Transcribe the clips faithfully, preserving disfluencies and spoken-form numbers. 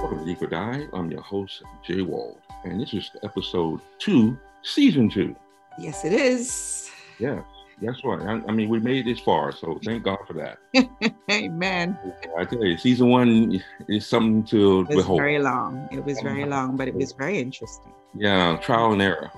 Welcome to Deeper Dive. I'm your host, Jay Wald, and this is episode two, season two. Yes, it is. Yeah, that's right. I, I mean, we made it this far, so thank God for that. Amen. I tell you, season one is something to It was behold. very long. It was very long, but it was very interesting. Yeah, trial and error.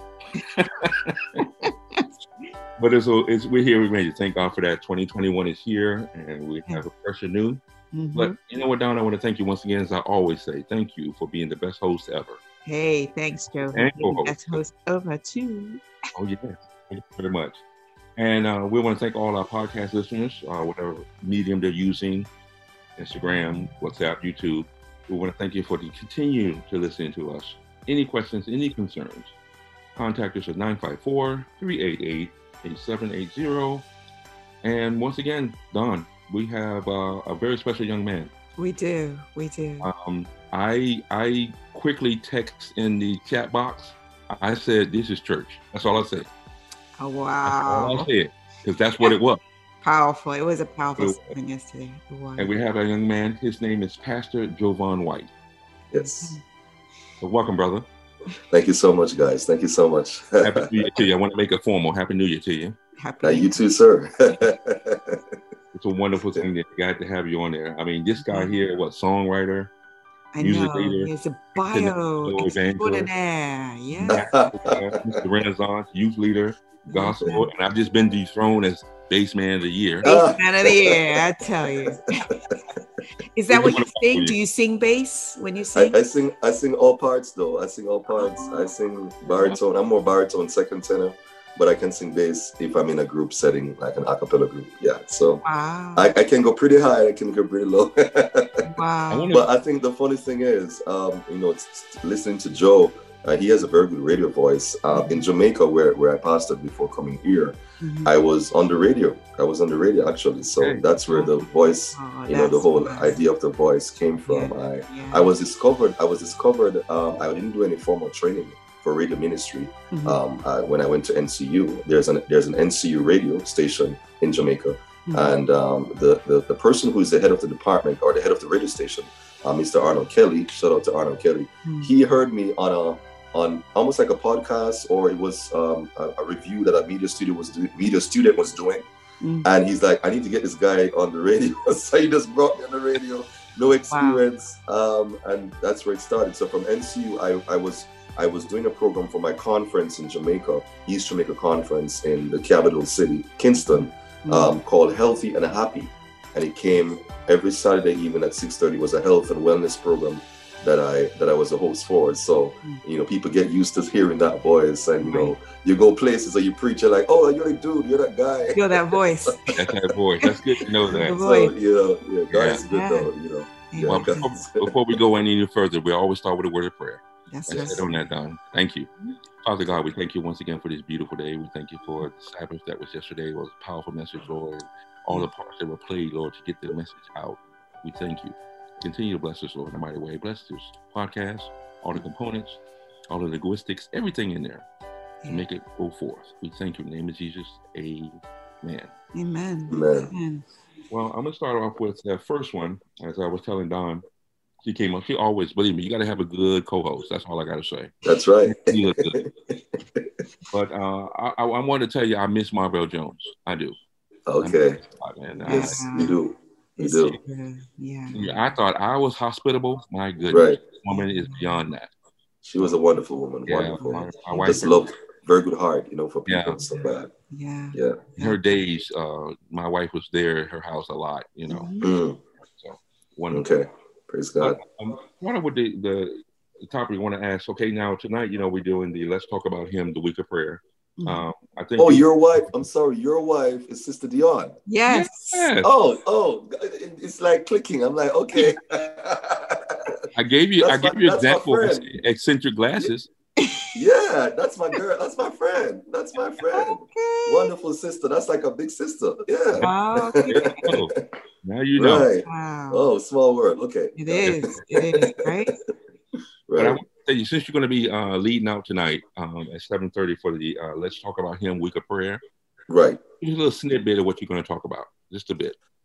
But it's, it's we're here. We made it. Thank God for that. twenty twenty-one is here, and we have a fresh and new. Mm-hmm. But you know what, Don? I want to thank you once again, as I always say. Thank you for being the best host ever. Hey, thanks, Joe. And the best host ever too. Oh yeah, thank you very much. And uh, we want to thank all our podcast listeners, uh, whatever medium they're using, Instagram, WhatsApp, YouTube. We want to thank you for the continue to listen to us. Any questions, any concerns, contact us at nine five four, three eight eight, eight seven eight zero. And once again, Don, we have uh, a very special young man. We do, we do. Um, I I quickly text in the chat box. I said, "This is church." That's all I said. Oh, That's wow. all I said, because that's what it was. Powerful. It was a powerful So- sermon yesterday. It was. And we have a young man. His name is Pastor Jovan White. Yes. So welcome, brother. Thank you so much, guys. Thank you so much. Happy New Year to you. I want to make it formal. Happy New Year to you. Happy. Now, you too, sir. It's a wonderful thing that glad to have you on there. I mean, this guy here, what, songwriter, I music know. leader, He's a bio evangelist. extraordinaire. Yeah. Mister Renaissance, youth leader, gospel, and I've just been dethroned as bass man of the year. Bass man of the year, I tell you. Is that what you sing? Do you sing bass when you I, sing? I sing I sing all parts, though. I sing all parts. I sing baritone. I'm more baritone, second tenor, but I can sing bass if I'm in a group setting, like an a cappella group. Yeah, so Wow. I, I can go pretty high. I can go pretty low. Wow. But I think the funny thing is, um, you know, it's, it's listening to Joe, uh, he has a very good radio voice. Uh, in Jamaica, where, where I pastored before coming here, Mhm. I was on the radio. I was on the radio, actually. So Okay. that's where the voice, Oh, you know, the that's whole nice. idea of the voice came from. Yeah, I, yeah. I was discovered, I was discovered, um, I didn't do any formal training for radio ministry. Mhm. Um, uh, when I went to N C U, there's an, there's an N C U radio station in Jamaica. Mhm. And um, the, the, the person who is the head of the department or the head of the radio station, uh, Mister Arnold Kelly, shout out to Arnold Kelly. Mhm. He heard me on a on almost like a podcast, or it was um, a, a review that a media studio was doing, media student was doing, Mhm. and he's like, I need to get this guy on the radio. So he just brought me on the radio, no experience, um, and that's where it started. So from N C U, I, I was I was doing a program for my conference in Jamaica, East Jamaica Conference in the capital city, Kingston, um, called Healthy and Happy, and it came every Saturday evening at six thirty. Was a health and wellness program that I that I was a host for. So you know, people get used to hearing that voice, and you know, you go places or you preach, you're like, oh, you're the dude, you're that guy. You're that voice. That's that voice. That's good to know The that. voice. So you know, yeah, God Yeah. is good Yeah. though. You know, yeah, Well, God- before, before we go any further, we always start with a word of prayer. That's Let's right. sit on that, Don. Thank you. Father God, we thank you once again for this beautiful day. We thank you for the Sabbath that was yesterday. It was a powerful message, Lord. All the parts that were played, Lord, to get the message out. We thank you. Continue to bless us, Lord, in a mighty way. Bless this podcast, all the components, all the linguistics, everything in there to make it go forth. We thank you in the name of Jesus. Amen. Amen. Amen. Amen. Well, I'm going to start off with the first one. As I was telling Don, she came up. She always, believe me, you got to have a good co-host. That's all I got to say. That's right. You look good. But uh, I, I, I want to tell you, I miss Marvell Jones. I do. Okay. And, uh, Yes, you do. You It's do. true. Yeah. yeah, I thought I was hospitable. My goodness, Right. this woman is beyond that. She was a wonderful woman. Yeah, Wonderful. my, my wife, Just loved, very good heart, you know, for people Yeah. and stuff like that. Yeah. Yeah. in her days, uh, my wife was there at her house a lot. You know, Mhm. Mm, so wonderful. okay. Praise God. Um, what would the, the the topic we want to ask? Okay, now tonight, you know, we're doing the Let's Talk About Him, the week of prayer. Mhm. Um, I think. Oh, you- your wife. I'm sorry. Your wife is Sister Dion. Yes. Yes. Oh, oh, it- it's like clicking. I'm like, okay. I gave you. I That's my- gave you that's my example of friend. eccentric glasses. Yeah, that's my girl. That's my friend. That's my friend. Okay. Wonderful sister. That's like a big sister. Yeah. Wow. Okay. Oh, now you know. Right. Wow. Oh, small world. Okay. It is. It is. Right. But I Right. want to tell you, since you're going to be uh, leading out tonight um, at seven thirty for the uh, Let's Talk About Him week of prayer, Right. here's a little snippet of what you're going to talk about, just a bit.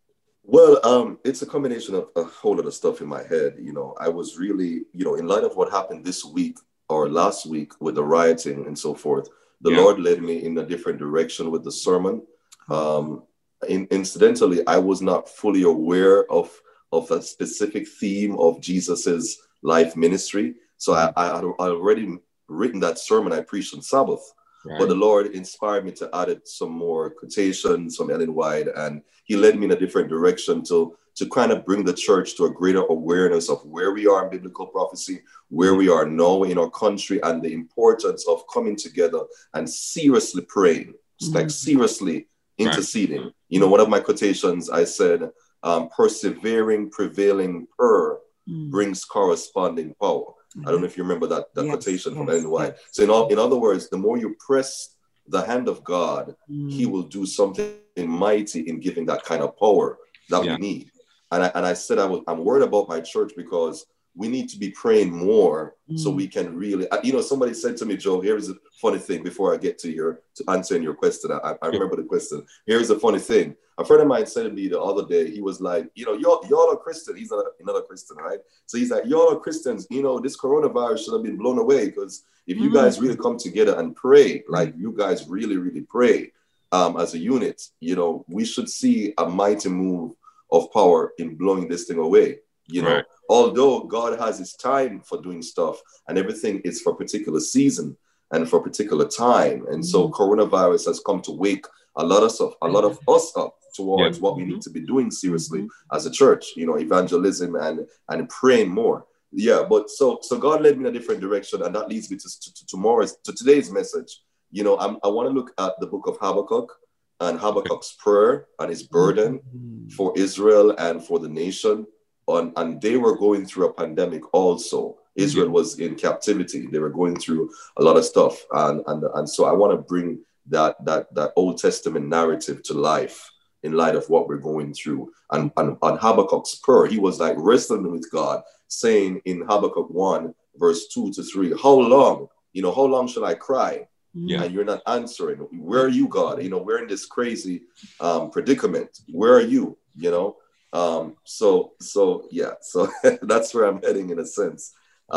Well, um, it's a combination of a whole lot of stuff in my head. You know, I was really, you know, in light of what happened this week or last week with the rioting and so forth, the Yeah. Lord led me in a different direction with the sermon. Um, in, incidentally, I was not fully aware of of a specific theme of Jesus's life ministry. So I, I had already written that sermon I preached on Sabbath. Right. But the Lord inspired me to add some more quotations from Ellen White, and he led me in a different direction to, to kind of bring the church to a greater awareness of where we are in biblical prophecy, where we are now in our country, and the importance of coming together and seriously praying, mm-hmm. like seriously interceding. Right. You know, one of my quotations, I said, um, persevering, prevailing prayer mm. brings corresponding power. Mm-hmm. I don't know if you remember that, that yes, quotation yes, from Ellen White. Yes. So in, all, in other words, the more you press the hand of God, mm. he will do something mighty in giving that kind of power that yeah. we need. And I, and I said I was, I'm worried about my church because we need to be praying more mm. so we can really, you know, somebody said to me, Joe, here's a funny thing before I get to your, to answering your question. I, I remember the question. Here's a funny thing. A friend of mine said to me the other day, he was like, you know, y'all, y'all are Christian. He's not another Christian, right? So he's like, y'all are Christians. You know, this coronavirus should have been blown away because if you mm. guys really come together and pray, like you guys really, really pray um, as a unit, you know, we should see a mighty move of power in blowing this thing away, you know. Right. Although God has his time for doing stuff and everything is for a particular season and for a particular time. And mm-hmm. so coronavirus has come to wake a lot of stuff, a lot of us up towards yeah. what we need to be doing seriously mm-hmm. as a church, you know, evangelism and, and praying more. Yeah, but so so God led me in a different direction, and that leads me to, to, to tomorrow's, to today's message. You know, I'm, I want to look at the book of Habakkuk and Habakkuk's prayer and his burden mm-hmm. for Israel and for the nation. On, and they were going through a pandemic also. Israel mm-hmm. was in captivity. They were going through a lot of stuff. And, and, and so I want to bring that, that, that Old Testament narrative to life in light of what we're going through. And, and on Habakkuk's prayer, he was like wrestling with God, saying in Habakkuk one, verse two to three, how long, you know, how long shall I cry? Yeah. And you're not answering. Where are you, God? You know, we're in this crazy um, predicament. Where are you? You know? Um, so, so yeah, so that's where I'm heading in a sense,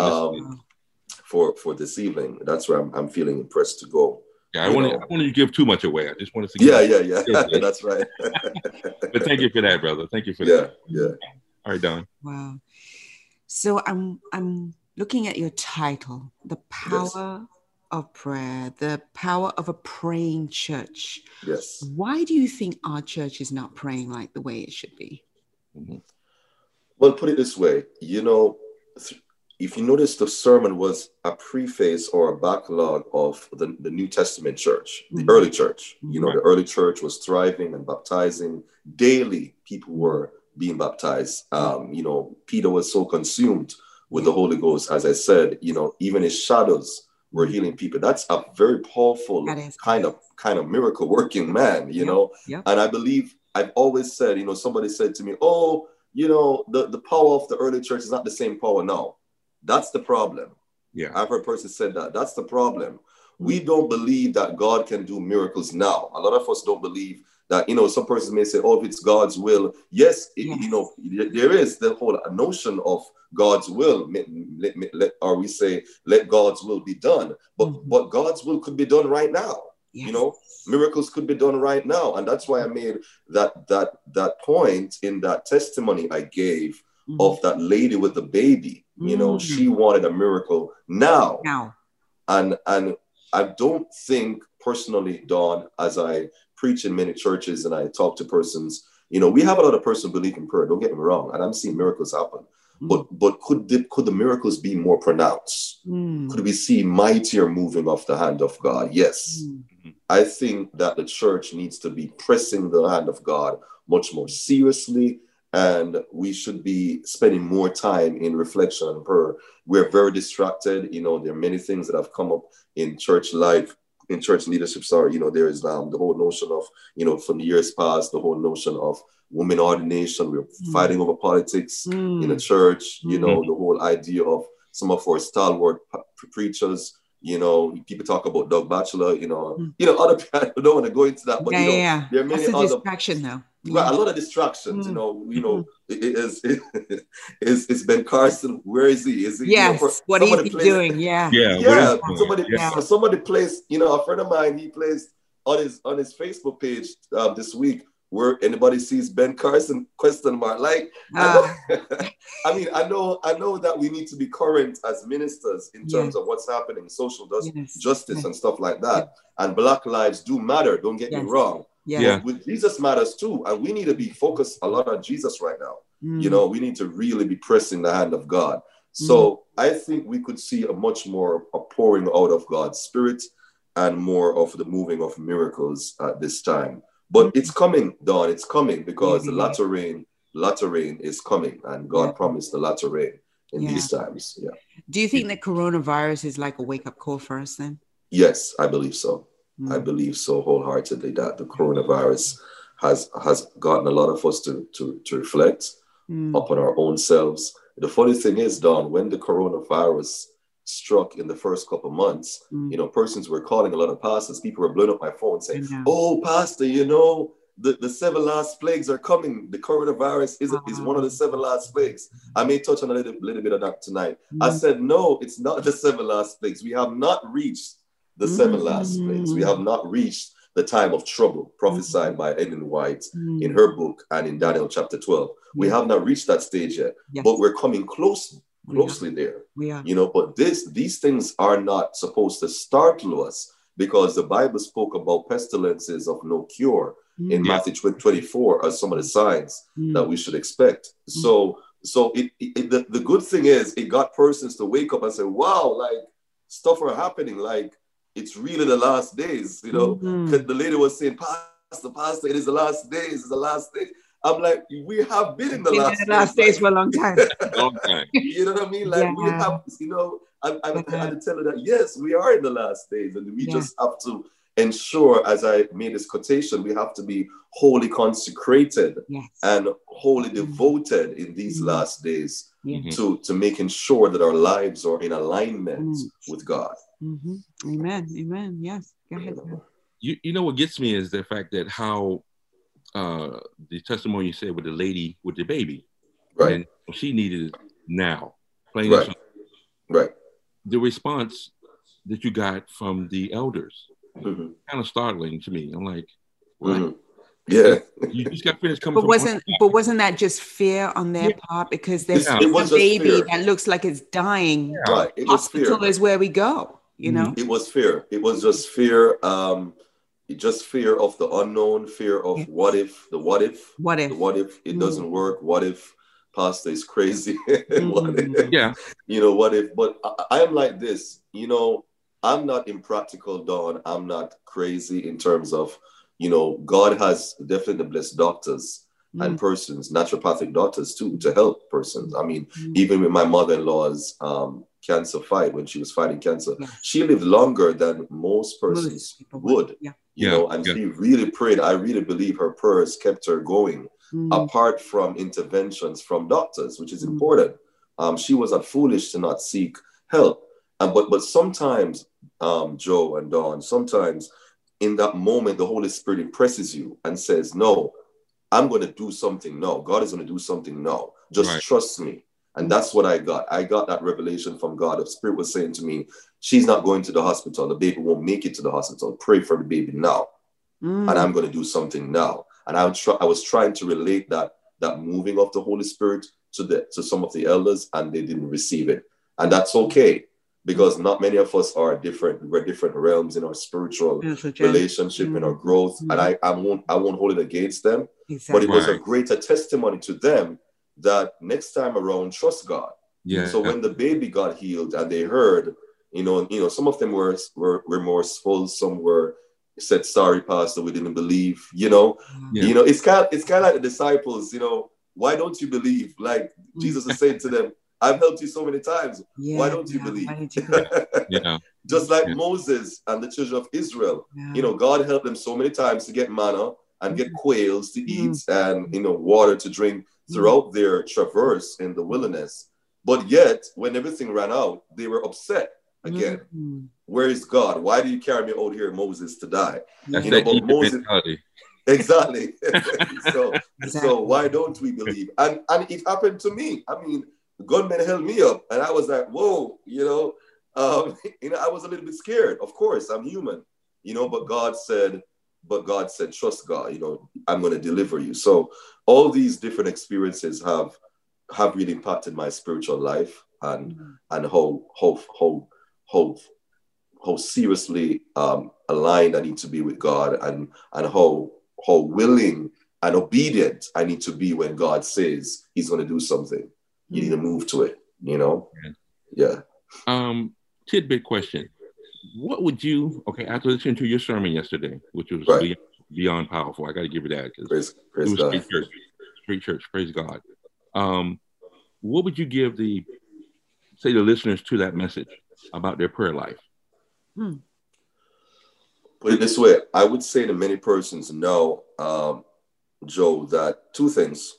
um, for, for this evening. That's where I'm, I'm feeling impressed to go. Yeah, I want to, I want to give too much away. I just want to yeah, yeah, yeah, yeah. That's right. But thank you for that, brother. Thank you for yeah, that. Yeah. All right, Don. Wow. So I'm, I'm looking at your title, The Power yes. of Prayer, the power of a praying church. Yes. Why do you think our church is not praying like the way it should be? Mm-hmm. Well, put it this way, you know, if you notice, the sermon was a preface or a backlog of the, the New Testament church, the mm-hmm. early church. Mm-hmm. You know, the early church was thriving and baptizing. Daily, people were being baptized. Um, you know, Peter was so consumed with the Holy Ghost, as I said, you know, even his shadows were healing people. That's a very powerful kind of kind of miracle working man, you yep. know. Yep. And I believe I've always said, you know, somebody said to me, oh, you know, the, the power of the early church is not the same power now. That's the problem. Yeah. I've heard a person said that. That's the problem. We don't believe that God can do miracles now. A lot of us don't believe that, you know, some persons may say, oh, if it's God's will. Yes, it, yes. you know, there is the whole notion of God's will, let, let, let, or we say, let God's will be done. But, mm-hmm. but God's will could be done right now. Yes. You know, miracles could be done right now. And that's why I made that that that point in that testimony I gave mm-hmm. of that lady with the baby. Mm-hmm. You know, she wanted a miracle now. Now. And and I don't think personally, Dawn, as I preach in many churches and I talk to persons, you know, we have a lot of persons believe in prayer. Don't get me wrong. And I'm seeing miracles happen. Mm. But but could the, could the miracles be more pronounced? Mm. Could we see mightier moving of the hand of God? Yes. Mm. I think that the church needs to be pressing the hand of God much more seriously. And we should be spending more time in reflection and prayer. We're very distracted. You know, there are many things that have come up in church life, in church leadership. Sorry, you know, there is um, the whole notion of, you know, from the years past, the whole notion of women ordination. We're mm. fighting over politics mm. in the church. You mm. know, the whole idea of some of our stalwart p- preachers. You know, people talk about Doug Batchelor. You know, mm. you know, other people. I don't want to go into that, but yeah, you know, yeah. there are many That's a other distraction now. Right, a lot of distractions, mm. you know. You know, it is it, is it's Ben Carson. Where is he? Is he? Yes. You know, what is he plays, doing? Yeah. Yeah. Yeah. Somebody, yeah. somebody plays. You know, a friend of mine. He plays on his on his Facebook page uh, this week. Where anybody sees Ben Carson? Question mark. Like, uh. I, know, I mean, I know, I know that we need to be current as ministers in terms yes. of what's happening, social yes. justice yes. and stuff like that. Yes. And Black lives do matter. Don't get yes. me wrong. Yeah. yeah. With Jesus matters too. And we need to be focused a lot on Jesus right now. Mm. You know, we need to really be pressing the hand of God. So mm. I think we could see a much more a pouring out of God's Spirit and more of the moving of miracles at this time. But mm. it's coming, Dawn. It's coming because mm-hmm. the latter rain, latter rain is coming. And God yeah. promised the latter rain in yeah. these times. Yeah. Do you think that coronavirus is like a wake-up call for us then? Yes, I believe so. I believe so wholeheartedly that the coronavirus has has gotten a lot of us to, to, to reflect mm. upon our own selves. The funny thing is, Dawn, when the coronavirus struck in the first couple of months, mm. you know, persons were calling a lot of pastors. People were blowing up my phone saying, oh, pastor, you know, the, the seven last plagues are coming. The coronavirus is, uh-huh. is one of the seven last plagues. I may touch on a little, little bit of that tonight. Mm. I said, no, it's not the seven last plagues. We have not reached the seven mm-hmm. last plagues. We have not reached the time of trouble prophesied mm-hmm. by Ellen White mm-hmm. in her book and in Daniel chapter twelve. Yeah. We have not reached that stage yet, yes. but we're coming close, closely we there. We are. You know, but this these things are not supposed to startle us because the Bible spoke about pestilences of no cure mm-hmm. in Matthew twenty-four as some of the signs mm-hmm. that we should expect. Mm-hmm. So, so it, it, the, the good thing is it got persons to wake up and say, wow, like stuff are happening. Like, it's really the last days, you know. Mm-hmm. The lady was saying, Pastor, Pastor, it is the last days, it's the last days. I'm like, we have been in the, last, in the last days, days for a long time. long time. You know what I mean? Like yeah. we have, you know, I, I, yeah. I had to tell her that, yes, we are in the last days. And we yeah. just have to ensure, as I made this quotation, we have to be wholly consecrated yes. and wholly devoted in these mm-hmm. last days mm-hmm. to, to making sure that our lives are in alignment mm-hmm. with God. Mm-hmm. Amen. Amen. Yes. Go ahead. You, you know what gets me is the fact that how uh, the testimony you said with the lady with the baby, right? And she needed it now. Plain right. Right. The response that you got from the elders, mm-hmm. kind of startling to me. I'm like, what? Mm-hmm. Yeah. You just got finished coming. But from wasn't but wasn't that just fear on their yeah. part because there's yeah. a baby that looks like it's dying? Yeah. Right. It Hospital was fear. is where we go. You know, it was fear. It was just fear. Um, just fear of the unknown. Fear of yeah. what if the what if what if the what if it mm. doesn't work? What if Pastor is crazy? mm. what if, yeah, you know what if? But I, I am like this. You know, I'm not impractical, Dawn. I'm not crazy in terms of, you know, God has definitely blessed doctors mm. and persons, naturopathic doctors too, to help persons. I mean, mm. even with my mother-in-law's um, cancer fight, when she was fighting cancer, yes. she lived longer than most persons most would. would. Yeah. You yeah. know, and yeah. she really prayed. I really believe her prayers kept her going, mm. apart from interventions from doctors, which is mm. important. Um, she was not foolish to not seek help. Um, but but sometimes, um, Joe and Dawn, sometimes in that moment, the Holy Spirit impresses you and says, no, I'm going to do something now. God is going to do something now. Just right. trust me. And that's what I got. I got that revelation from God. The Spirit was saying to me, she's not going to the hospital. The baby won't make it to the hospital. Pray for the baby now. Mm. And I'm going to do something now. And I was, try- I was trying to relate that, that moving of the Holy Spirit to, the, to some of the elders, and they didn't receive it. And that's okay, because not many of us are different. We're different realms in our spiritual relationship, mm. in our growth. Mm. And I, I, won't, I won't hold it against them. Exactly. But it was a greater testimony to them that next time around, trust God. Yeah. So when the baby got healed and they heard, you know, you know, some of them were were remorseful, some were said, "Sorry, Pastor, we didn't believe." You know, yeah. you know, it's kind of, it's kind of like the disciples. You know, why don't you believe? Like Jesus is saying to them, "I've helped you so many times. Yeah, why don't you yeah, believe?" Don't you believe? yeah. Just like yeah. Moses and the children of Israel. Yeah. You know, God helped them so many times to get manna and get quails to eat mm-hmm. and, you know, water to drink throughout mm-hmm. their traverse in the wilderness. But yet, when everything ran out, they were upset again. Mm-hmm. Where is God? Why do you carry me out here, Moses, to die? That's you know, that but Moses, mentality. Exactly. so Exactly. so why don't we believe? And and it happened to me. I mean, gunmen held me up, and I was like, whoa, you know, um, you know, I was a little bit scared. Of course, I'm human, you know, but God said, but God said, trust God, you know, I'm going to deliver you. So all these different experiences have have really impacted my spiritual life and Mm. and how how how how how seriously um, aligned I need to be with God, and and how how willing and obedient I need to be when God says He's going to do something. You need to move to it. You know, yeah. Um, tidbit question: what would you? Okay, after listening to your sermon yesterday, which was Right. beyond, beyond powerful, I got to give you that because Praise, it praise was God. street church. Street church. Praise God. Um, what would you give the say the listeners to that message about their prayer life? Hmm. Put it this way, I would say to many persons, no, um, Joe, that two things.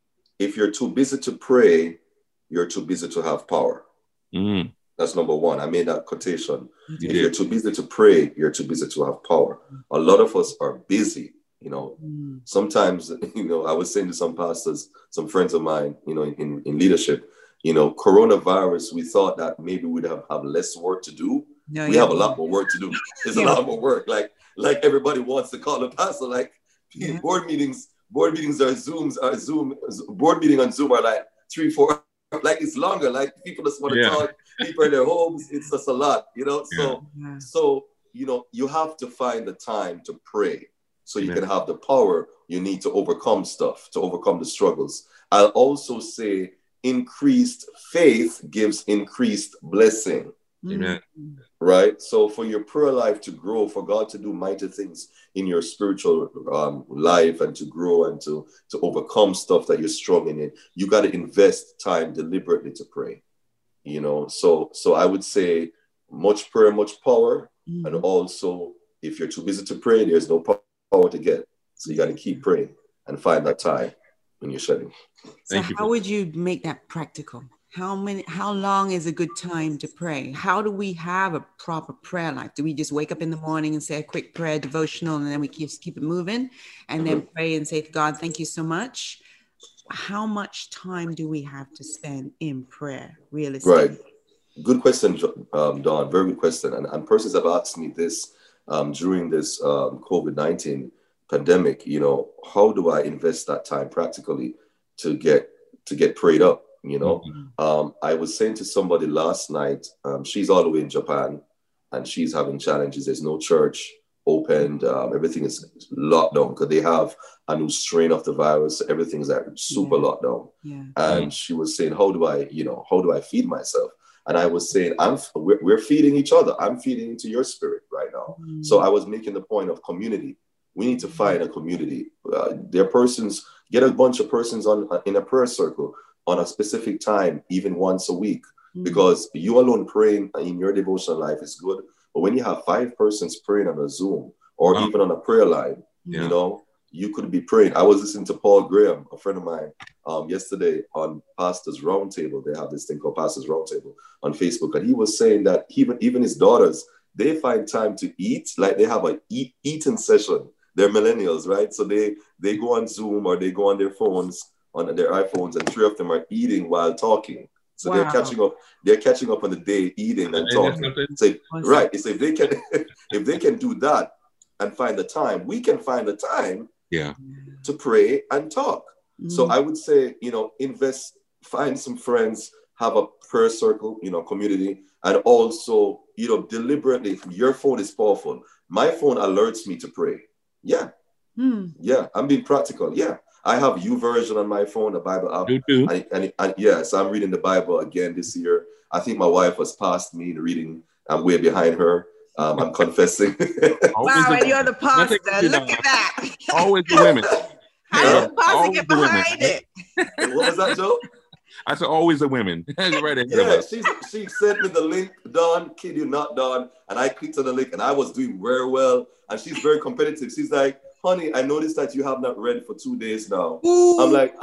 If you're too busy to pray, you're too busy to have power. Mm, That's number one. I made that quotation. you If did. you're too busy to pray, you're too busy to have power. A lot of us are busy, you know. Mm. Sometimes, you know, I was saying to some pastors, some friends of mine, you know, in, in leadership, you know, coronavirus, we thought that maybe we'd have, have less work to do. No, we yeah. have a lot more work to do. There's Yeah. a lot more work. Like, like everybody wants to call a pastor. Like Yeah. board meetings, board meetings are Zooms, are Zoom, board meeting on Zoom are like three, four, like it's longer. Like people just want to Yeah. talk, people in their homes. It's just a lot, you know? So, Yeah. so, you know, you have to find the time to pray so you Amen. can have the power you need to overcome stuff, to overcome the struggles. I'll also say increased faith gives increased blessing. Amen. Mm. Right? So for your prayer life to grow, for God to do mighty things in your spiritual um, life and to grow and to, to overcome stuff that you're struggling in, you got to invest time deliberately to pray. You know, so so I would say much prayer, much power. Mhm. And also, if you're too busy to pray, there's no power to get. So you got to keep praying and find that time when you're shedding. So Thank you how for- would you make that practical? How many, how long is a good time to pray? How do we have a proper prayer life? Do we just wake up in the morning and say a quick prayer devotional and then we just keep it moving and then pray and say to God, thank you so much? How much time do we have to spend in prayer, realistically? Right. Good question, um, Dawn. Very good question. And, and persons have asked me this um, during this um, COVID nineteen pandemic, you know, how do I invest that time practically to get to get prayed up? You know, Mhm. um, I was saying to somebody last night, um, she's all the way in Japan and she's having challenges. There's no church opened. Um, everything is locked down because they have a new strain of the virus. Everything's like super Yeah. locked down. Yeah. And she was saying, how do I, you know, how do I feed myself? And I was saying, I'm we're, we're feeding each other. I'm feeding into your spirit right now. Mm. So I was making the point of community. We need to find a community. Uh, there are persons, get a bunch of persons on in a prayer circle on a specific time, even once a week, Mm. because you alone praying in your devotional life is good. But when you have five persons praying on a Zoom or Wow. even on a prayer line, Yeah. you know, you could be praying. I was listening to Paul Graham, a friend of mine, um, yesterday on Pastors Roundtable. They have this thing called Pastors Roundtable on Facebook. And he was saying that even, even his daughters, they find time to eat, like they have a eat, eating session. They're millennials, right? So they, they go on Zoom or they go on their phones, on their iPhones, and three of them are eating while talking. So Wow. they're catching up, they're catching up on the day, eating and Ain't that talking. something? So, if- Awesome. right. So if they can, if they can do that and find the time, we can find the time Yeah. to pray and talk. So Mm. I would say, you know, invest, find some friends, have a prayer circle, you know, community, and also, you know, deliberately, your phone is powerful. My phone alerts me to pray. Yeah. Mm. Yeah. I'm being practical. Yeah. I have U version on my phone, the Bible app. Do too. And, and, and yes, I'm reading the Bible again this year. I think my wife has passed me in reading. I'm way behind her. Um, I'm confessing. Always Wow, the and you're the women. Nothing pastor. to be Look done. at that. Always the women. How Huh? did the pastor Always get the women, behind right? it? What was that, Joe? I said always the women. Right ahead of Yeah, us. she she sent me the link, Dawn, kid you not, Dawn, and I clicked on the link and I was doing very well. And she's very competitive. She's like, honey, I noticed that you have not read for two days now. Ooh. I'm like,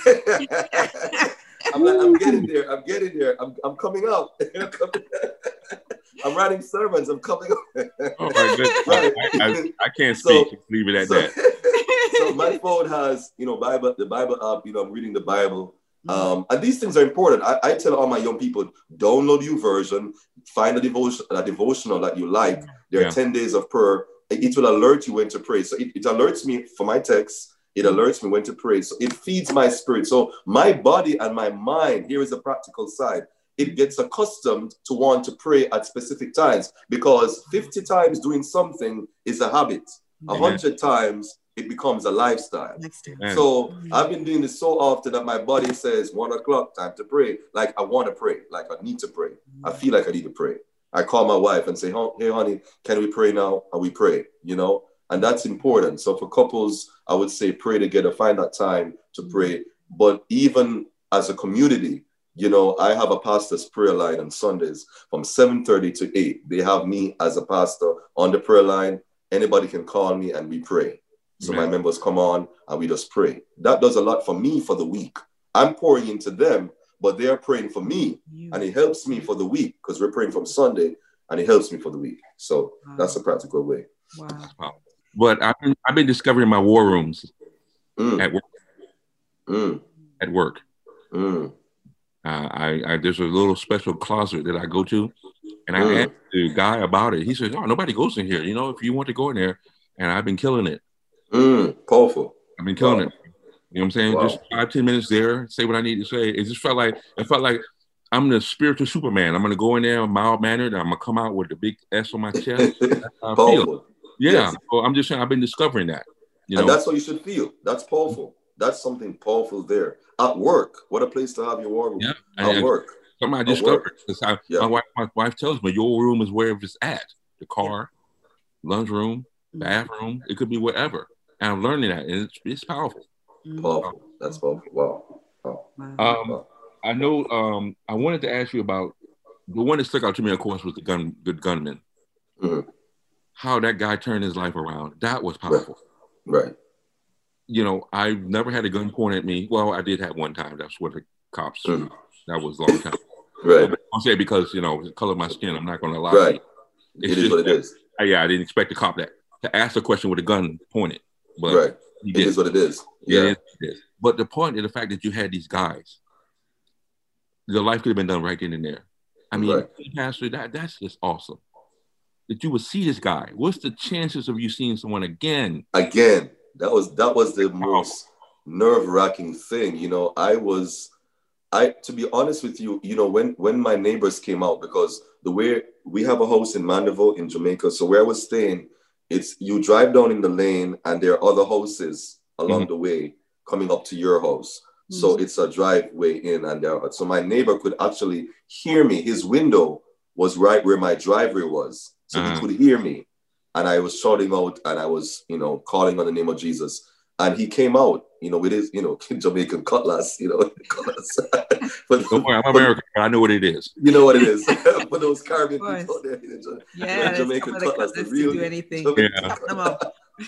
I'm like, I'm getting there. I'm getting there. I'm I'm coming up. I'm writing sermons. I'm coming up. Oh my goodness. Right. I, I, I can't So- speak. Leave it at so, that. my phone has, you know, Bible, the Bible app, you know, I'm reading the Bible. Um, and these things are important. I, I tell all my young people, download YouVersion, find a devotion, a devotional that you like. There yeah. are ten days of prayer. It will alert you when to pray. So it, it alerts me for my text. It alerts me when to pray. So it feeds my spirit. So my body and my mind, here is the practical side. It gets accustomed to want to pray at specific times, because fifty times doing something is a habit. A hundred times it becomes a lifestyle. Amen. So I've been doing this so often that my body says one o'clock, time to pray. Like I want to pray, like I need to pray. I feel like I need to pray. I call my wife and say, hey, honey, can we pray now? And we pray, you know, and that's important. So for couples, I would say pray together, find that time to pray. But even as a community, you know, I have a pastor's prayer line on Sundays from seven thirty to eight. They have me as a pastor on the prayer line. Anybody can call me and we pray. So Amen. My members come on and we just pray. That does a lot for me for the week. I'm pouring into them, but they're praying for me. And it helps me for the week because we're praying from Sunday and it helps me for the week. So wow. that's a practical way. Wow. But I've been, I've been discovering my war rooms mm. at work. Mm. At work. Mm. Uh, I, I there's a little special closet that I go to, and I Mm. asked the guy about it. He says, "Oh, nobody goes in here. You know, if you want to go in there," and I've been killing it. Mm. Powerful. I've been killing wow. it. You know what I'm saying? Wow. Just five, ten minutes there, say what I need to say. It just felt like it felt like I'm the spiritual Superman. I'm gonna go in there mild mannered. I'm gonna come out with a big S on my chest. That's how I feel. Yeah. Yes. So I'm just saying I've been discovering that. You know? And that's what you should feel. That's powerful. That's something powerful there. At work, what a place to have your war room. Yeah. At and, work. Something I discovered. I, yeah. My wife, my wife tells me your room is wherever it's at. The car, lunchroom, bathroom. It could be wherever. And I'm learning that, and it's, it's powerful. Powerful. That's powerful. Wow. wow. Um, wow. I know. Um, I wanted to ask you about the one that stuck out to me. Of course, was the gun, good gunman. Mm-hmm. How that guy turned his life around. That was powerful. Right. right. You know, I've never had a gun pointed at me. Well, I did have one time. That's what the cops. Mm-hmm. That was a long time. Right. I'll say because you know the color of my skin. I'm not going to lie. Right. It's it is what it that, is. Yeah, I didn't expect the cop that to ask a question with a gun pointed. But right. He it did. is what it is. Yeah. It is, it is. But the point is the fact that you had these guys. The life could have been done right then and there. I mean, right. Pastor, that that's just awesome. That you would see this guy. What's the chances of you seeing someone again? Again, that was that was the most nerve-wracking thing. You know, I was, I to be honest with you, you know, when when my neighbors came out, because the way we have a house in Mandeville in Jamaica, so where I was staying, it's you drive down in the lane and there are other houses along mm-hmm. the way coming up to your house. Mm-hmm. So it's a driveway in, and there. So my neighbor could actually hear me. His window was right where my driveway was. So uh-huh. he could hear me, and I was shouting out, and I was, you know, calling on the name of Jesus. And he came out, you know, with his, you know, Jamaican cutlass, you know, cutlass. but, Don't worry, I'm American, but I know what it is. You know what it is. For those Caribbean people there, you know, yeah, Jamaican cutlass, the real do anything. Yeah.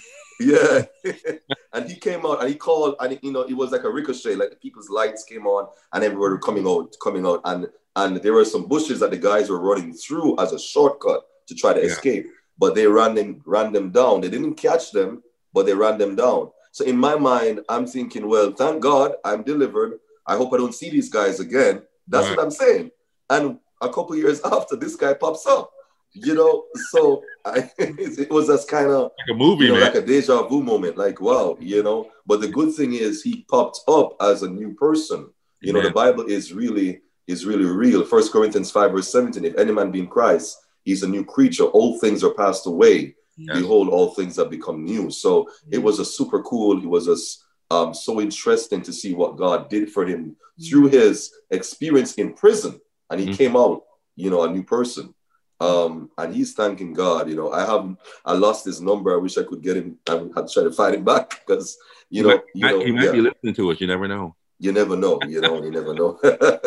yeah. And he came out and he called, and you know, it was like a ricochet, like the people's lights came on, and everyone were coming out, coming out, and and there were some bushes that the guys were running through as a shortcut to try to yeah. escape, but they ran them ran them down. They didn't catch them, but they ran them down. So in my mind, I'm thinking, well, thank God I'm delivered. I hope I don't see these guys again. That's right. what I'm saying. And a couple years after, this guy pops up, you know. So I, it was just kind of like a movie, you know, man. like a deja vu moment. Like, wow, you know. But the good thing is he popped up as a new person. You Amen. know, the Bible is really is really real. First Corinthians five verse seventeen. If any man be in Christ, he's a new creature. Old things are passed away. Yes. Behold, all things have become new. So mm-hmm. it was a super cool. It was a, um, so interesting to see what God did for him mm-hmm. through his experience in prison. And he mm-hmm. came out, you know, a new person. Um, and he's thanking God. You know, I haven't, I lost his number. I wish I could get him. I had to try to find him back because, you know, he you might, know, he might yeah. be listening to us. You never know. You never know. You know, you never know.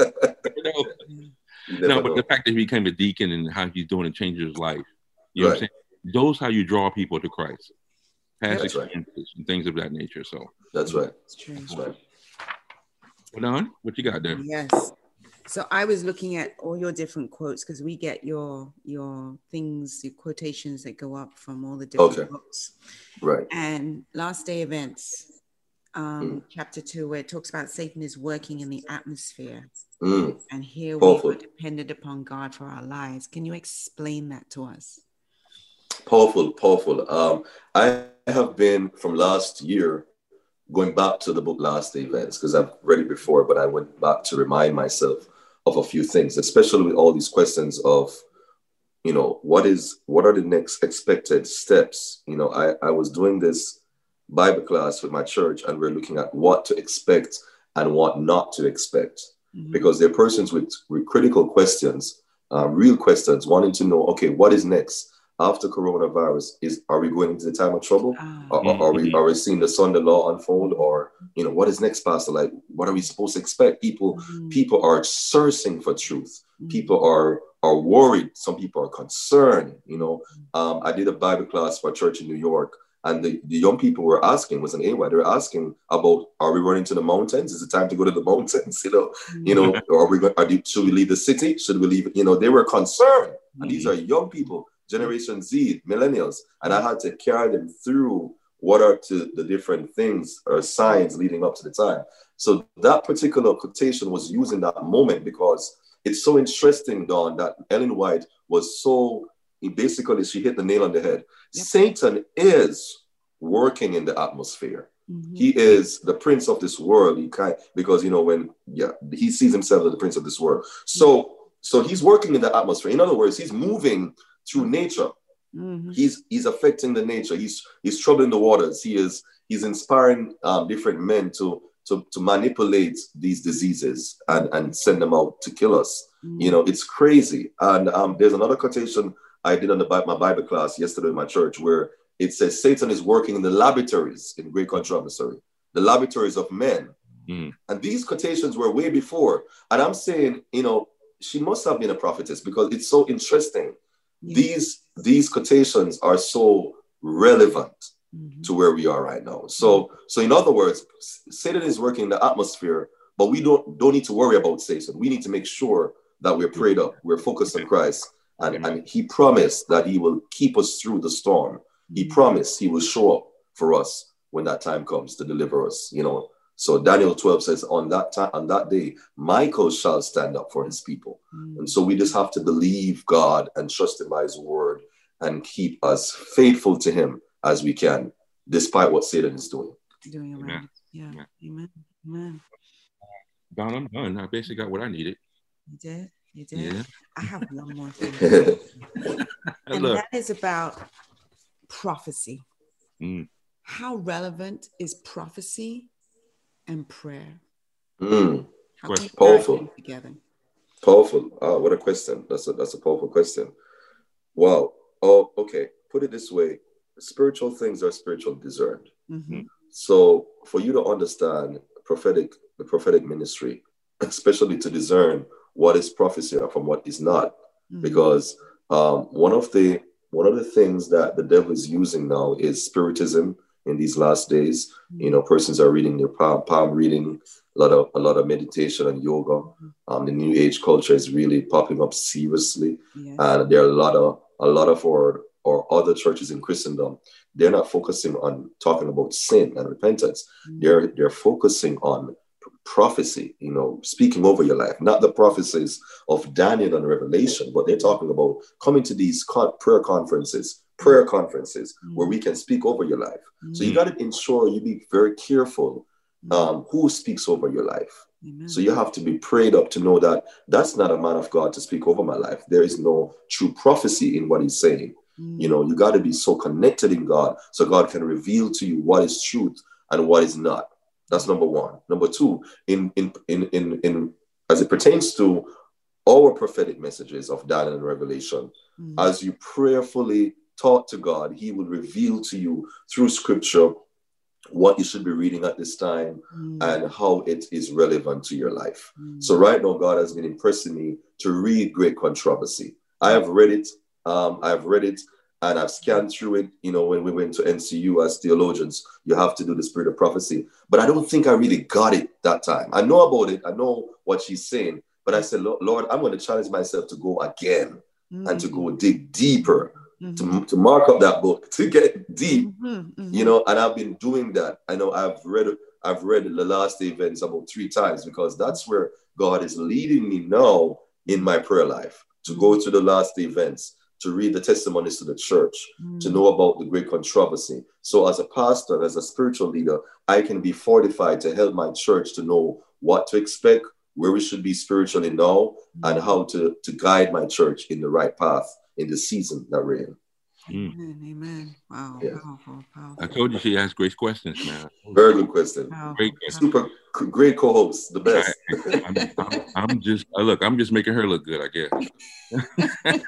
You never no, but know. The fact that he became a deacon and how he's doing it changes his life. You know right. what I'm saying? Those how you draw people to Christ. Past That's experiences right. and things of that nature. So that's right. That's true. That's right. Well, Don, what you got there? Yes. So I was looking at all your different quotes because we get your your things, your quotations that go up from all the different Okay. books. Right. And Last Day Events, um, Mm. chapter two, where it talks about Satan is working in the atmosphere. Mm. And here Powerful. we are dependent upon God for our lives. Can you explain that to us? Powerful, powerful. Um, I have been from last year going back to the book Last Day Events because I've read it before, but I went back to remind myself of a few things, especially with all these questions of, you know, what is what are the next expected steps? You know, I, I was doing this Bible class with my church, and we're looking at what to expect and what not to expect, mm-hmm. because there are persons with, with critical questions, uh, real questions, wanting to know, okay, what is next after coronavirus? Is are we going into the time of trouble? Ah. Or, or are we are we seeing the Sunday law unfold? Or, you know, what is next, Pastor? Like, what are we supposed to expect? People Mm-hmm. people are searching for truth. Mm-hmm. People are are worried. Some people are concerned. You know, um, I did a Bible class for a church in New York, and the, the young people were asking, was an A Y, they were asking about, are we running to the mountains? Is it time to go to the mountains? You know, Mm-hmm. you know, or are we going, are they, should we leave the city? Should we leave? You know, they were concerned. Mm-hmm. And these are young people, Generation Z, millennials. And I had to carry them through what are to the different things or signs leading up to the time. So that particular quotation was used in that moment because it's so interesting, Dawn, that Ellen White was so, basically she hit the nail on the head. Yep. Satan is working in the atmosphere. Mm-hmm. He is the prince of this world. He kind because, you know, when, yeah, he sees himself as the prince of this world. So, so he's working in the atmosphere. In other words, he's moving through nature. Mm-hmm. He's he's affecting the nature. He's he's troubling the waters. He is he's inspiring um, different men to to to manipulate these diseases and and send them out to kill us. Mm-hmm. You know, it's crazy. And um, there's another quotation I did on the my Bible class yesterday in my church where it says Satan is working in the laboratories in great controversy, the laboratories of men. Mm-hmm. And these quotations were way before. And I'm saying, you know, she must have been a prophetess because it's so interesting. Yeah. These these quotations are so relevant mm-hmm. to where we are right now. So mm-hmm. so in other words, Satan is working in the atmosphere, but we don't don't need to worry about Satan. We need to make sure that we're prayed up, we're focused on Christ, and, mm-hmm. and he promised that he will keep us through the storm. Mm-hmm. He promised he will show up for us when that time comes to deliver us, you know. So Daniel twelve says, on that time, on that day, Michael shall stand up for his people. Mm. And so we just have to believe God and trust him by his word and keep us faithful to him as we can, despite what Satan is doing. Doing around. Yeah. yeah. Amen. Amen. Don, I'm done. I basically got what I needed. You did? You did? Yeah. I have one more thing. And that is about prophecy. Mm. How relevant is prophecy and prayer? Mm. Powerful. Together? Powerful. Oh, what a question. That's a that's a powerful question. Wow. Oh, okay. Put it this way. Spiritual things are spiritually discerned. Mm-hmm. So for you to understand prophetic, the prophetic ministry, especially to discern what is prophecy from what is not, mm-hmm. because um, one of the one of the things that the devil is using now is spiritism. In these last days, you know, persons are reading their palm, palm reading, a lot of a lot of meditation and yoga. Um, the New Age culture is really popping up seriously, yes. And there are a lot of a lot of our or other churches in Christendom. They're not focusing on talking about sin and repentance. Mm-hmm. They're they're focusing on prophecy, you know, speaking over your life, not the prophecies of Daniel and Revelation, but they're talking about coming to these prayer conferences. prayer conferences mm-hmm. where we can speak over your life. Mm-hmm. So you got to ensure you be very careful um, who speaks over your life. Amen. So you have to be prayed up to know that that's not a man of God to speak over my life. There is no true prophecy in what he's saying. Mm-hmm. You know, you got to be so connected in God so God can reveal to you what is truth and what is not. That's number one. Number two, in in in in, in as it pertains to our prophetic messages of Daniel and Revelation, mm-hmm. as you prayerfully talk to God, he will reveal to you through scripture what you should be reading at this time mm. and how it is relevant to your life. Mm. So right now, God has been impressing me to read Great Controversy. I have read it. Um, I've read it and I've scanned through it. You know, when we went to N C U as theologians, you have to do the spirit of prophecy. But I don't think I really got it that time. I know about it. I know what she's saying, but But I said, Lord, I'm going to challenge myself to go again mm-hmm. and to go dig deeper, mm-hmm. to, to mark up that book, to get deep, mm-hmm. Mm-hmm. you know, and I've been doing that. I know I've read, I've read the last day events about three times because that's where God is leading me now in my prayer life, to go to the last day events, to read the testimonies to the church, mm. to know about the great controversy. So as a pastor, as a spiritual leader, I can be fortified to help my church to know what to expect, where we should be spiritually now, mm. and how to, to guide my church in the right path in the season that we're in. Mm. Amen. Amen. Wow. Yeah. Powerful, powerful. I told you she asked great questions, man. Very good question. Powerful, great, super great co-host, the best. I, I'm, I'm, I'm just uh, look. I'm just making her look good, I guess.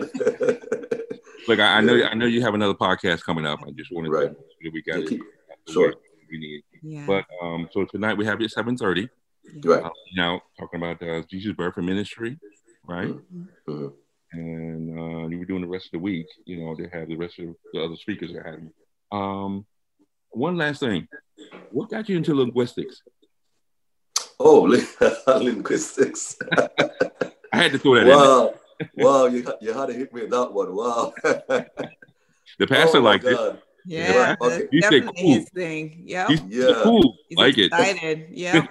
Look, I, I know, I know you have another podcast coming up. I just wanted right. to we got it. Sure. We need. Yeah. But um, so tonight we have it at seven thirty. Right. Uh, now talking about uh, Jesus' birth and ministry, right? Mm-hmm. Mm-hmm. And uh, you were doing the rest of the week. You know, they have the rest of the other speakers that had. Um, one last thing, what got you into linguistics? Oh, linguistics. I had to throw that wow. in there. Wow, you, you had to hit me with that one. Wow. The pastor oh liked God. it. Yeah, okay. that's You definitely said cool. his thing. Yep. He's Yeah. cool. He's like excited. it. Yeah.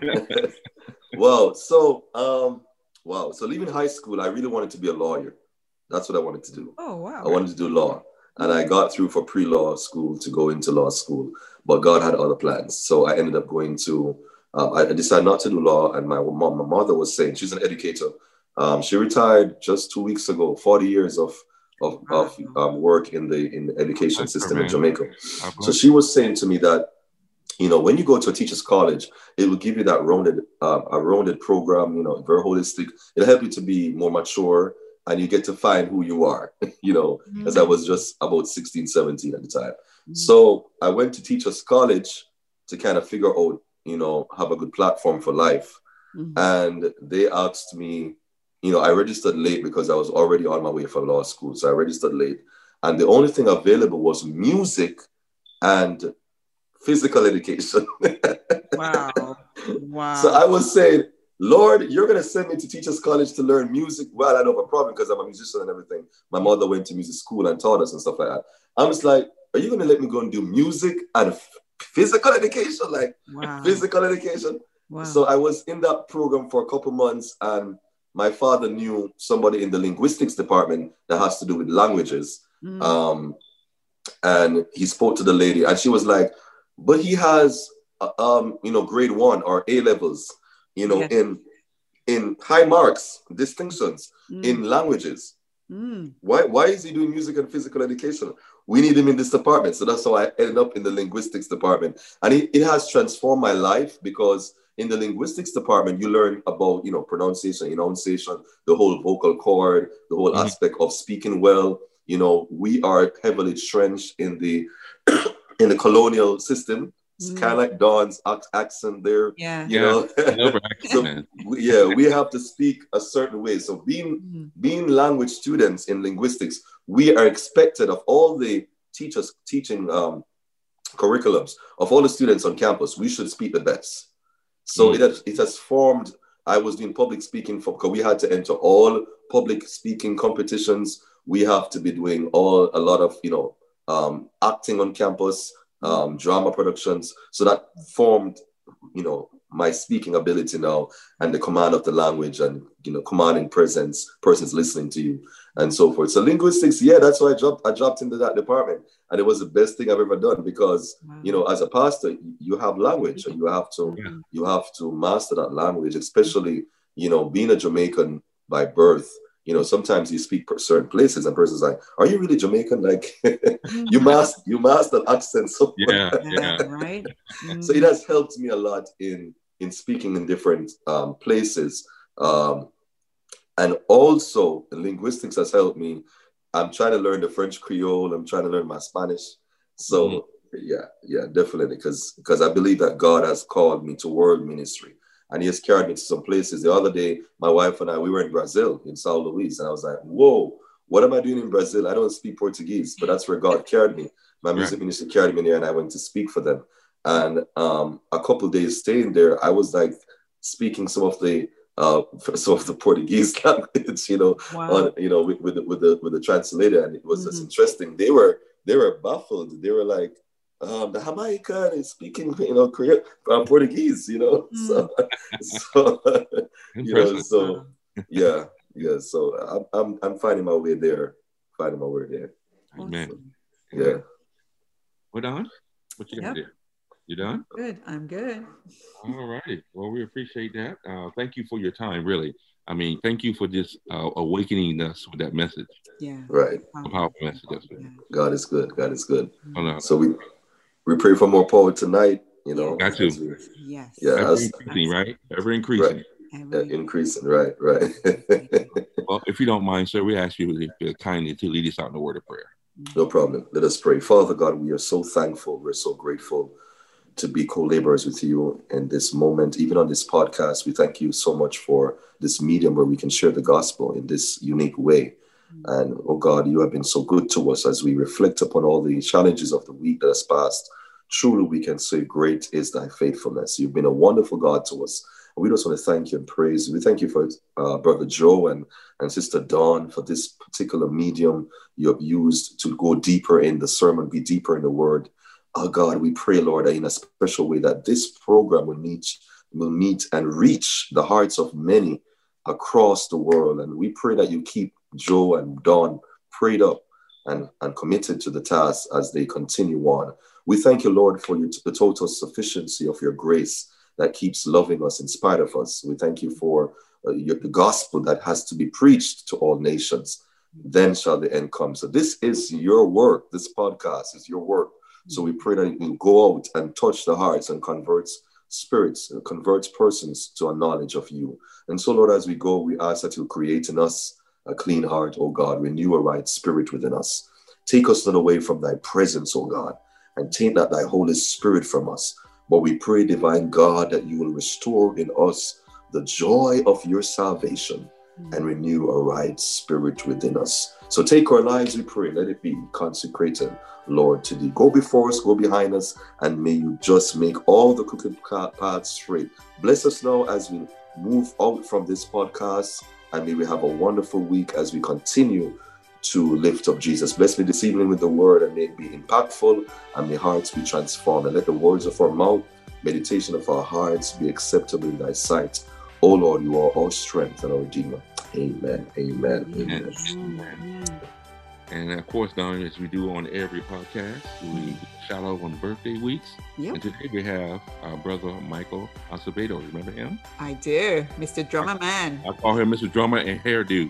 Wow. So, um, wow. So leaving high school, I really wanted to be a lawyer. That's what I wanted to do. Oh, wow. I wanted to do law. And I got through for pre-law school to go into law school, but God had other plans. So I ended up going to, um, I decided not to do law. And my mom, my mother was saying, she's an educator. Um, she retired just two weeks ago, forty years of, of, of um, work in the, in the education system in Jamaica. So she was saying to me that, you know, when you go to a teacher's college, it will give you that rounded, uh, a rounded program, you know, very holistic. It'll help you to be more mature, and you get to find who you are, you know, mm-hmm. as I was just about sixteen, seventeen at the time. Mm-hmm. So I went to teacher's college to kind of figure out, you know, have a good platform for life. Mm-hmm. And they asked me, you know, I registered late because I was already on my way for law school. So I registered late. And the only thing available was music and physical education. Wow. Wow. So I was saying, Lord, you're going to send me to teacher's college to learn music? Well, I don't have a problem because I'm a musician and everything. My mother went to music school and taught us and stuff like that. I'm just like, are you going to let me go and do music and f- physical education? Like wow. physical education? Wow. So I was in that program for a couple months, and my father knew somebody in the linguistics department that has to do with languages. Mm. Um, and he spoke to the lady, and she was like, but he has, uh, um, you know, grade one or A levels. You know, yes. in in high marks, distinctions mm. in languages. Mm. Why why is he doing music and physical education? We need him in this department. So that's how I ended up in the linguistics department. And it, it has transformed my life, because in the linguistics department, you learn about, you know, pronunciation, enunciation, the whole vocal cord, the whole mm. aspect of speaking well. You know, we are heavily entrenched in the in the colonial system. It's mm. kind of like Dawn's accent there. Yeah. You yeah. know? So, yeah, we have to speak a certain way. So being mm. being language students in linguistics, we are expected of all the teachers teaching um, curriculums, of all the students on campus, we should speak the best. So mm. it, has, it has formed, I was doing public speaking for, because we had to enter all public speaking competitions. We have to be doing all, a lot of, you know, um, acting on campus, Um, drama productions. So that formed, you know, my speaking ability now, and the command of the language, and, you know, commanding presence, persons listening to you, and so forth. So linguistics, yeah, that's why I dropped, I dropped into that department. And it was the best thing I've ever done, because, wow. you know, as a pastor, you have language, and you have to, yeah. you have to master that language, especially, you know, being a Jamaican by birth. You know, sometimes you speak per certain places and persons like, are you really Jamaican? Like, you master, you master accent. So yeah, yeah, right. Mm-hmm. So it has helped me a lot in, in speaking in different um, places. Um, and also linguistics has helped me. I'm trying to learn the French Creole. I'm trying to learn my Spanish. So mm-hmm. yeah, yeah, definitely. Because, because I believe that God has called me to world ministry. And he has carried me to some places. The other day, my wife and I, we were in Brazil, in Sao Luis. And I was like, whoa, what am I doing in Brazil? I don't speak Portuguese, but that's where God carried me. My music right. ministry carried me there, and I went to speak for them. And um, a couple of days staying there, I was like speaking some of the uh, for some of the Portuguese language, you know, Wow. on, you know, with, with the with the with the translator, and it was just Mhm. interesting. They were they were baffled. They were like, um, the Jamaican is speaking, you know, Korean, uh, Portuguese, you know, Mm. so so you know, Impressive. so yeah, yeah. So I'm I'm I'm finding my way there, finding my way there. Amen. Awesome. Yeah. We're done. What you got Yep. there? You done? Good. I'm good. All righty. Well, we appreciate that. Uh, thank you for your time, really. I mean, thank you for just uh, awakening us with that message. Yeah. Right. A powerful message. That's it. Yeah. God is good. God is good. Oh, no. So we we pray for more power tonight. You know, Got to. as we- Yes. Yeah, Ever as- increasing, right? Ever increasing. Right. Every- uh, increasing. Right. Right. Well, if you don't mind, sir, we ask you if you're kindly to lead us out in the word of prayer. No problem. Let us pray. Father God, we are so thankful. We're so grateful to be co-laborers with you in this moment. Even on this podcast, we thank you so much for this medium where we can share the gospel in this unique way. And oh God, you have been so good to us as we reflect upon all the challenges of the week that has passed. Truly, we can say, great is thy faithfulness. You've been a wonderful God to us. And we just want to thank you and praise. We thank you for uh, Brother Joe and, and Sister Dawn for this particular medium you have used to go deeper in the sermon, be deeper in the word. Oh God, we pray, Lord, that in a special way that this program will meet, will meet and reach the hearts of many across the world. And we pray that you keep Joe and Dawn prayed up and, and committed to the task as they continue on. We thank you, Lord, for your, the total sufficiency of your grace that keeps loving us in spite of us. We thank you for uh, your, the gospel that has to be preached to all nations. Then shall the end come. So this is your work. This podcast is your work. So we pray that it will go out and touch the hearts and converts spirits, and converts persons to a knowledge of you. And so, Lord, as we go, we ask that you create in us a clean heart, O God, renew a right spirit within us. Take us not away from thy presence, O God, and take not thy Holy Spirit from us. But we pray, divine God, that you will restore in us the joy of your salvation and renew a right spirit within us. So take our lives, we pray, let it be consecrated, Lord, to thee. Go before us, go behind us, and may you just make all the crooked paths straight. Bless us now as we move out from this podcast, and may we have a wonderful week as we continue to lift up Jesus. Bless me this evening with the word, and may it be impactful, and may hearts be transformed. And let the words of our mouth, meditation of our hearts be acceptable in thy sight. Oh Lord, you are our strength and our Redeemer. Amen. Amen. Amen. Amen. And of course, Don, as we do on every podcast, we shout out on birthday weeks. Yep. And today we have our brother Michael Acevedo. Remember him? I do. Mister Drummer Man. I call him Mister Drummer and Hairdo.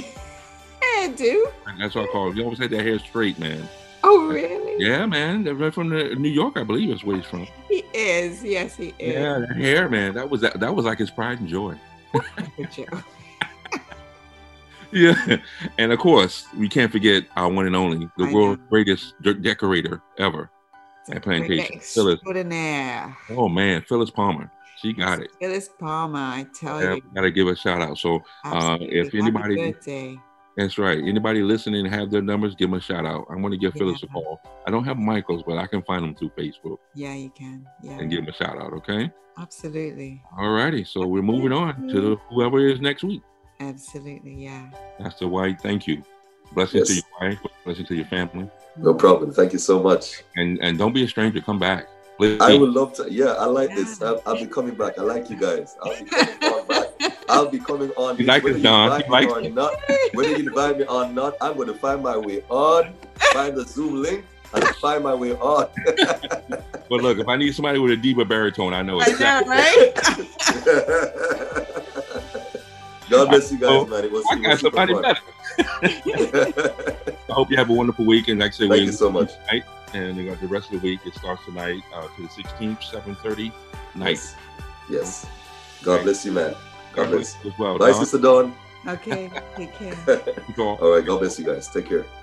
I do. And that's what I call him. You always had that hair straight, man. Oh, really? Yeah, man. They're right from the, New York, I believe is where he's from. He is. Yes, he is. Yeah, that hair, man. That was that, that was like his pride and joy. Good job. Yeah. And of course, we can't forget our one and only, the I world's know. greatest de- decorator ever at Plantation. Phyllis. Extraordinaire. Oh, man. Phyllis Palmer. She got it. Phyllis Palmer, I tell Yeah, you. got to give a shout out. So, uh, Absolutely. if Happy anybody, birthday. that's right. Anybody listening and have their numbers, give them a shout out. I'm going to give Yeah. Phyllis a call. I don't have Michael's, but I can find them through Facebook Yeah, you can. Yeah. and give them a shout out. Okay. Absolutely. All righty. So we're moving on to the, whoever is next week. Absolutely. Yeah. Pastor White, thank you. Blessings Yes. to your wife. Blessings to your family. No problem. Thank you so much. And and don't be a stranger. Come back. Please. I would love to. Yeah, I like Yeah. this. I'll, I'll be coming back. I like you guys. I'll be coming on back. I'll be coming on. You like whether this, Don? invite You me like or it? not, whether you invite me or not, I'm going to find my way on, find the Zoom link, and find my way on. But look, if I need somebody with a diva baritone, I know I exactly. know, right? God bless you guys, Oh, man. It was, I it got was super somebody fun. better. I hope you have a wonderful week. And like I said, Thank we you so much. Tonight, and we got the rest of the week. It starts tonight uh, to the sixteenth, seven thirty night. Yes. Yes. God bless you, man. God bless. you as well. Bye, Don. Sister Dawn. Okay. Take care. Thank you all. All right. God bless you guys. Take care.